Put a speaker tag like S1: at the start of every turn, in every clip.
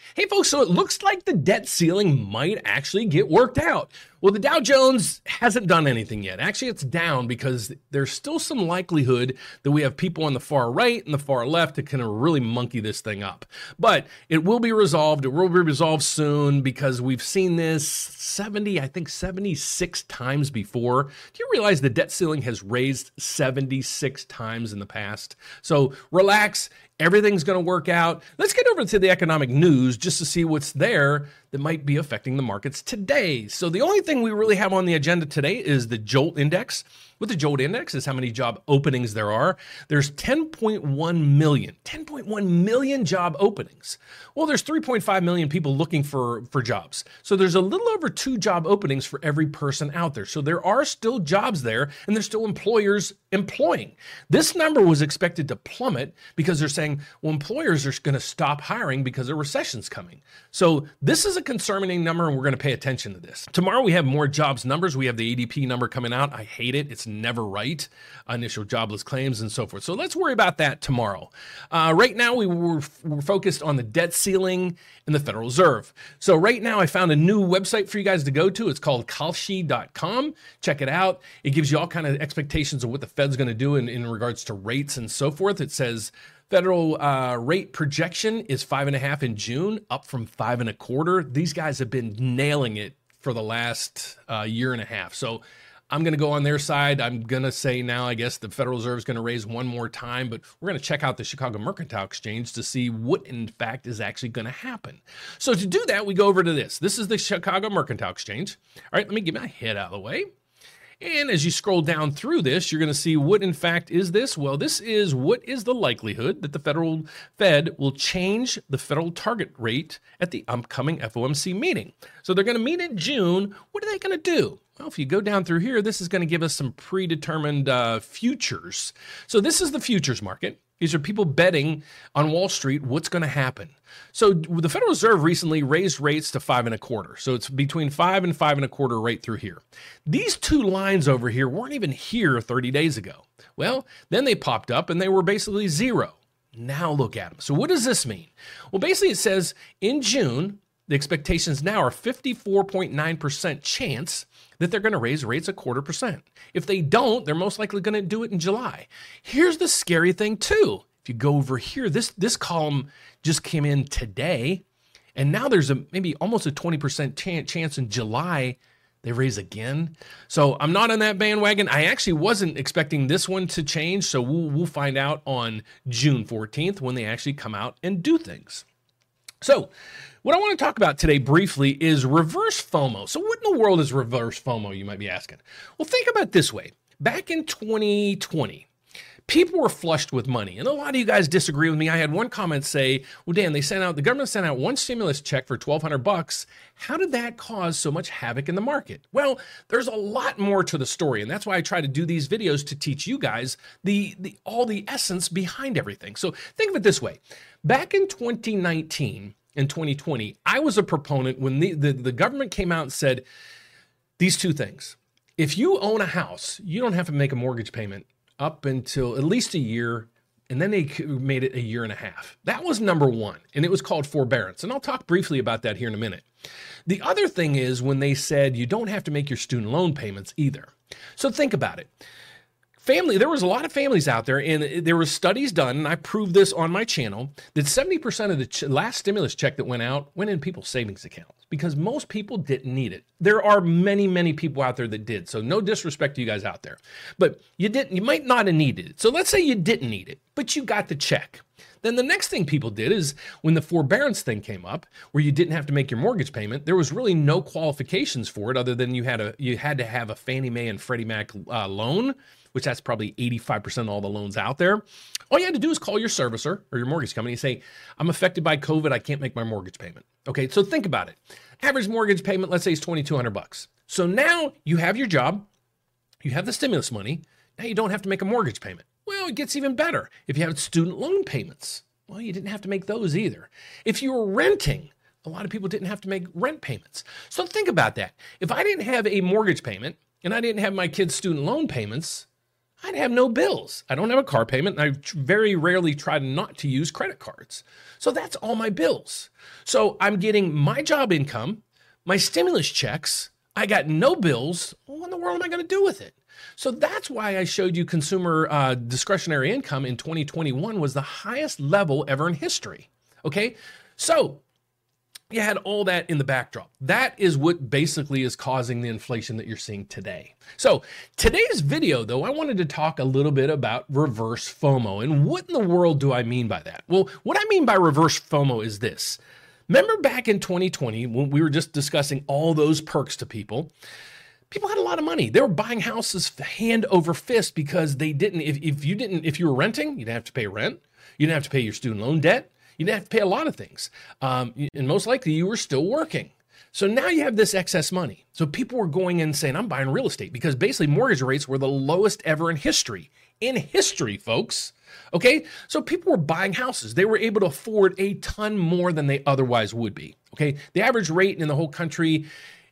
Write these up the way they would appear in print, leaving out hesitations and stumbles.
S1: Hey folks, so it looks like the debt ceiling might actually get worked out. Well, the Dow Jones hasn't done anything yet. Actually, it's down because there's still some likelihood that we have people on the far right and the far left to kind of really monkey this thing up. But it will be resolved. It will be resolved soon because we've seen this 76 times before. Do you realize the debt ceiling has raised 76 times in the past? So relax. Everything's going to work out. Let's get over to the economic news just to see what's there that might be affecting the markets today. So the only thing we really have on the agenda today is the JOLT index. What the JOLT index is how many job openings there are. There's 10.1 million job openings. Well, there's 3.5 million people looking for jobs. So there's a little over 2 job openings for every person out there. So there are still jobs there and there's still employers employing. This number was expected to plummet because they're saying, well, employers are going to stop hiring because a recession's coming. So this is a concerning number and we're going to pay attention to this. Tomorrow we have more jobs numbers. We have the ADP number coming out. I hate it. It's never right. Initial jobless claims and so forth. So let's worry about that tomorrow. Right now we're focused on the debt ceiling and the Federal Reserve. So right now I found a new website for you guys to go to. It's called Kalshi.com. Check it out. It gives you all kind of expectations of what the Fed's going to do in regards to rates and so forth. It says federal rate projection is 5.5 in June, up from 5.25. These guys have been nailing it for the last year and a half. So I'm going to go on their side. I'm going to say now, I guess the Federal Reserve is going to raise one more time, but we're going to check out the Chicago Mercantile Exchange to see what, in fact, is actually going to happen. So to do that, we go over to this. This is the Chicago Mercantile Exchange. All right, let me get my head out of the way. And as you scroll down through this, you're going to see what, in fact, is this? Well, this is what is the likelihood that the Federal Fed will change the federal target rate at the upcoming FOMC meeting. So they're going to meet in June. What are they going to do? Well, if you go down through here, this is going to give us some predetermined futures. So this is the futures market. These are people betting on Wall Street what's going to happen. So the Federal Reserve recently raised rates to 5.25. So it's between 5 and 5.25 right through here. These two lines over here weren't even here 30 days ago. Well, then they popped up and they were basically zero. Now look at them. So what does this mean? Well, basically it says in June, the expectations now are 54.9% chance that they're going to raise rates 0.25%. If they don't, they're most likely going to do it in July. Here's the scary thing too. If you go over here, this column just came in today, and now there's maybe almost a 20% chance in July they raise again. So I'm not on that bandwagon. I actually wasn't expecting this one to change, so we'll find out on June 14th when they actually come out and do things. So what I want to talk about today briefly is reverse FOMO. So what in the world is reverse FOMO, you might be asking? Well, think about it this way. Back in 2020, people were flushed with money. And a lot of you guys disagree with me. I had one comment say, well, Dan, the government sent out one stimulus check for $1,200. How did that cause so much havoc in the market? Well, there's a lot more to the story. And that's why I try to do these videos to teach you guys all the essence behind everything. So think of it this way. Back in 2019 and 2020, I was a proponent when the government came out and said these two things. If you own a house, you don't have to make a mortgage payment up until at least a year, and then they made it a year and a half. That was number one, and it was called forbearance. And I'll talk briefly about that here in a minute. The other thing is when they said you don't have to make your student loan payments either. So think about it. There was a lot of families out there, and there were studies done, and I proved this on my channel, that 70% of the last stimulus check that went out went in people's savings accounts because most people didn't need it. There are many, many people out there that did, so no disrespect to you guys out there. But you might not have needed it. So let's say you didn't need it, but you got the check. Then the next thing people did is when the forbearance thing came up, where you didn't have to make your mortgage payment, there was really no qualifications for it other than you had to have a Fannie Mae and Freddie Mac loan, which that's probably 85% of all the loans out there. All you had to do is call your servicer or your mortgage company and say, I'm affected by COVID, I can't make my mortgage payment. Okay, so think about it. Average mortgage payment, let's say, is $2,200. So now you have your job, you have the stimulus money, now you don't have to make a mortgage payment. Well, it gets even better. If you have student loan payments, well, you didn't have to make those either. If you were renting, a lot of people didn't have to make rent payments. So think about that. If I didn't have a mortgage payment and I didn't have my kids' student loan payments, I'd have no bills. I don't have a car payment, and I very rarely try not to use credit cards. So that's all my bills. So I'm getting my job income, my stimulus checks. I got no bills. What in the world am I going to do with it? So that's why I showed you consumer discretionary income in 2021 was the highest level ever in history. Okay, so you had all that in the backdrop. That is what basically is causing the inflation that you're seeing today. So today's video, though, I wanted to talk a little bit about reverse FOMO. And what in the world do I mean by that? Well, what I mean by reverse FOMO is this. Remember back in 2020 when we were just discussing all those perks to people? People had a lot of money. They were buying houses hand over fist because they didn't, if you were renting, you'd have to pay rent. You didn't have to pay your student loan debt. You didn't have to pay a lot of things. And most likely you were still working. So now you have this excess money. So people were going in saying, I'm buying real estate because basically mortgage rates were the lowest ever in history. In history, folks. Okay. So people were buying houses. They were able to afford a ton more than they otherwise would be. Okay. The average rate in the whole country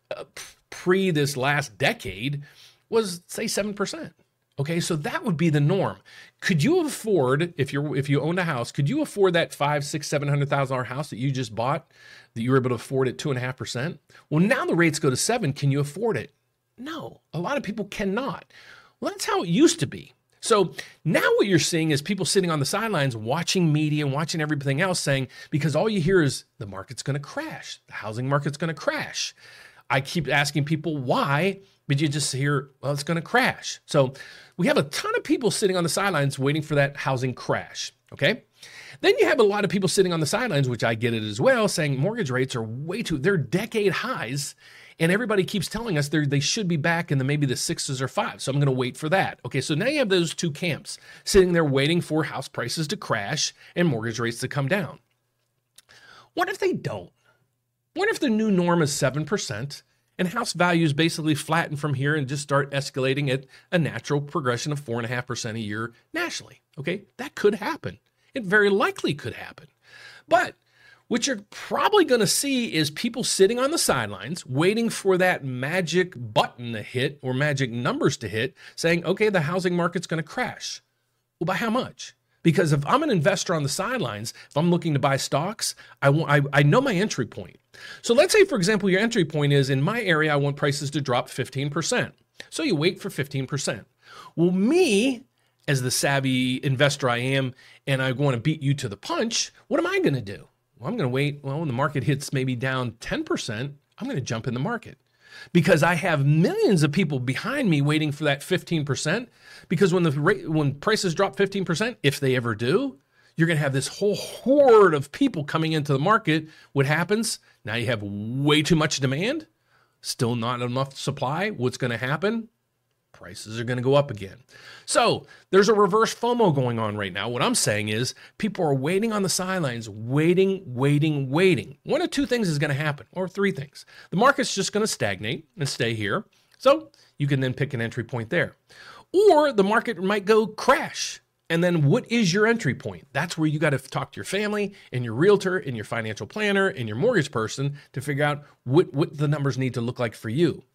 S1: pre this last decade was, say, 7%. Okay, so that would be the norm. Could you afford, if you owned a house, could you afford that $500,000, $600,000 house that you just bought, that you were able to afford at 2.5%? Well, now the rates go to 7%. Can you afford it? No, a lot of people cannot. Well, that's how it used to be. So now what you're seeing is people sitting on the sidelines watching media and watching everything else saying, because all you hear is the market's going to crash. The housing market's going to crash. I keep asking people why, but you just hear, well, it's going to crash. So we have a ton of people sitting on the sidelines waiting for that housing crash, okay? Then you have a lot of people sitting on the sidelines, which I get it as well, saying mortgage rates are they're decade highs, and everybody keeps telling us they should be back in maybe the 6s or 5s, so I'm going to wait for that. Okay, so now you have those two camps sitting there waiting for house prices to crash and mortgage rates to come down. What if they don't? What if the new norm is 7% and house values basically flatten from here and just start escalating at a natural progression of 4.5% a year nationally? Okay, that could happen. It very likely could happen. But what you're probably going to see is people sitting on the sidelines waiting for that magic button to hit or magic numbers to hit saying, okay, the housing market's going to crash. Well, by how much? Because if I'm an investor on the sidelines, if I'm looking to buy stocks, I know my entry point. So let's say, for example, your entry point is in my area, I want prices to drop 15%. So you wait for 15%. Well, me, as the savvy investor I am, and I want to beat you to the punch, what am I going to do? Well, I'm going to wait. Well, when the market hits maybe down 10%, I'm going to jump in the market. Because I have millions of people behind me waiting for that 15%. Because when prices drop 15%, if they ever do, you're going to have this whole horde of people coming into the market. What happens? Now you have way too much demand, still not enough supply. What's going to happen? Prices are going to go up again. So there's a reverse FOMO going on right now. What I'm saying is people are waiting on the sidelines, waiting. One of two things is going to happen, or three things. The market's just going to stagnate and stay here. So you can then pick an entry point there. Or the market might go crash. And then what is your entry point? That's where you got to talk to your family and your realtor and your financial planner and your mortgage person to figure out what the numbers need to look like for you.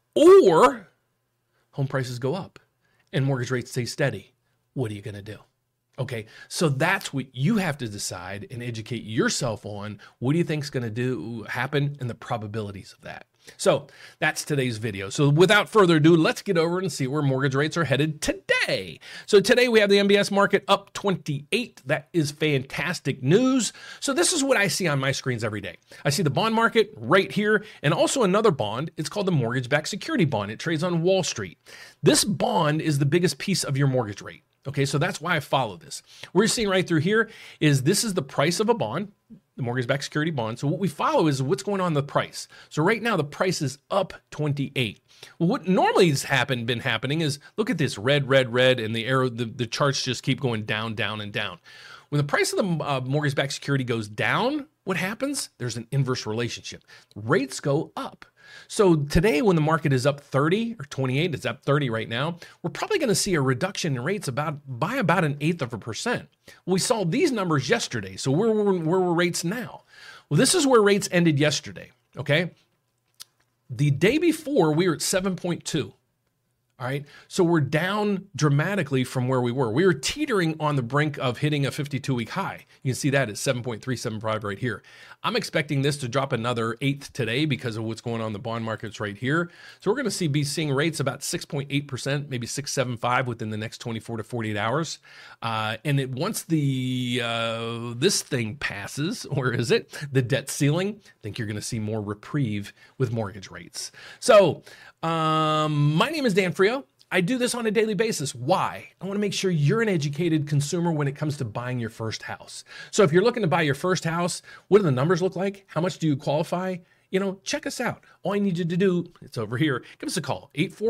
S1: Or home prices go up and mortgage rates stay steady. What are you going to do? Okay, so that's what you have to decide and educate yourself on. What do you think is going to happen and the probabilities of that? So that's today's video. So without further ado, let's get over and see where mortgage rates are headed today. So today we have the MBS market up 28. That is fantastic news. So this is what I see on my screens every day. I see the bond market right here and also another bond. It's called the mortgage-backed security bond. It trades on Wall Street. This bond is the biggest piece of your mortgage rate. Okay, so that's why I follow this. What you're seeing right through here is this is the price of a bond, the mortgage-backed security bond. So what we follow is what's going on in the price. So right now the price is up 28. Well, what normally has been happening is look at this red, and the arrow, the charts just keep going down, and down. When the price of the mortgage-backed security goes down, what happens? There's an inverse relationship. Rates go up. So today when the market is up 30 or 28, it's up 30 right now, we're probably going to see a reduction in rates by about 1/8%. We saw these numbers yesterday. So where were rates now? Well, this is where rates ended yesterday, okay? The day before we were at 7.2. All right. So we're down dramatically from where we were. We were teetering on the brink of hitting a 52-week high. You can see that at 7.375 right here. I'm expecting this to drop another eighth today because of what's going on in the bond markets right here. So we're going to be seeing rates about 6.8%, maybe 6.75 within the next 24 to 48 hours. Once this thing passes, or is it the debt ceiling, I think you're going to see more reprieve with mortgage rates. So my name is Dan Frio. I do this on a daily basis. Why? I want to make sure you're an educated consumer when it comes to buying your first house. So if you're looking to buy your first house, what do the numbers look like? How much do you qualify? Check us out. All I need you to do, it's over here, give us a call,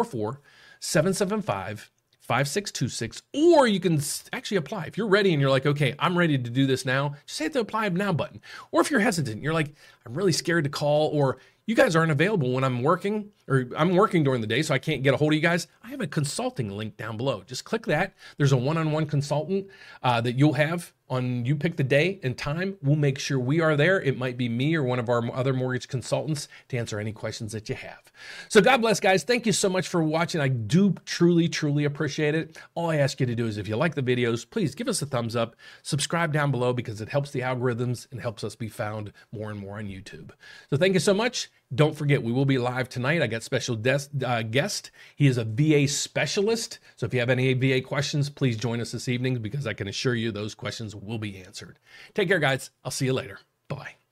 S1: 844-775-5626, or you can actually apply. If you're ready and you're like, okay, I'm ready to do this now, just hit the apply now button. Or if you're hesitant, you're like, I'm really scared to call, or you guys aren't available when I'm working, or I'm working during the day, so I can't get a hold of you guys. I have a consulting link down below. Just click that. There's a one-on-one consultant that you'll have on, you pick the day and time. We'll make sure we are there. It might be me or one of our other mortgage consultants to answer any questions that you have. So God bless, guys. Thank you so much for watching. I do truly, truly appreciate it. All I ask you to do is, if you like the videos, please give us a thumbs up, subscribe down below, because it helps the algorithms and helps us be found more and more on YouTube. So thank you so much. Don't forget, we will be live tonight. I got special guest. He is a VA specialist. So if you have any VA questions, please join us this evening, because I can assure you those questions will be answered. Take care, guys. I'll see you later. Bye-bye.